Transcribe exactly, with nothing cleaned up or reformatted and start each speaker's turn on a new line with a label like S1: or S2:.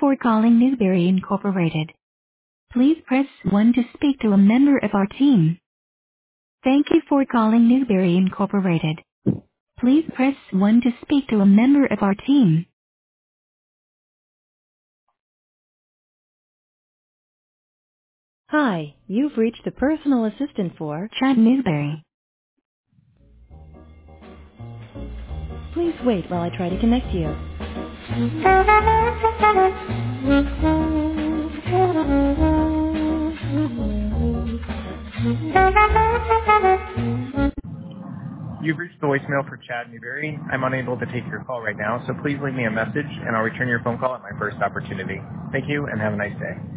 S1: for calling Newberry Incorporated. Please press one to speak to a member of our team. Thank you for calling Newberry Incorporated. Please press one to speak to a member of our team. Hi, you've reached the personal assistant for Chad Newberry. Please wait while I try to connect you.
S2: You've reached the voicemail for Chad Newberry. I'm unable to take your call right now, so please leave me a message and I'll return your phone call at my first opportunity. Thank you and have a nice day.